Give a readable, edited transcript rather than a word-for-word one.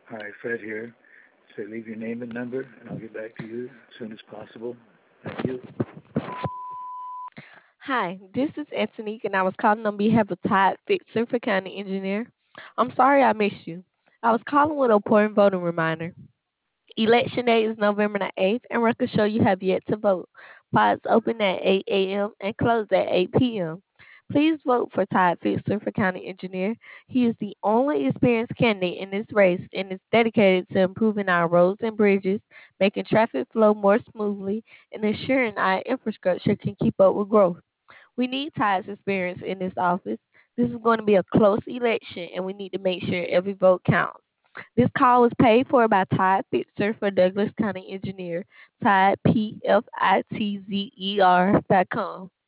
Hi, Fred here. So leave your name and number, and I'll get back to you as soon as possible. Thank you. Hi, this is Antonique, and I was calling on behalf of Todd Fixer for County Engineer. I'm sorry I missed you. I was calling with an important voting reminder. Election day is November the 8th, and records show you have yet to vote. Pods open at 8 a.m. and close at 8 p.m. Please vote for Todd Fixer for County Engineer. He is the only experienced candidate in this race and is dedicated to improving our roads and bridges, making traffic flow more smoothly, and ensuring our infrastructure can keep up with growth. We need Todd's experience in this office. This is going to be a close election, and we need to make sure every vote counts. This call was paid for by Todd Fitzer for Douglas County Engineer, Todd, PFITZER.com.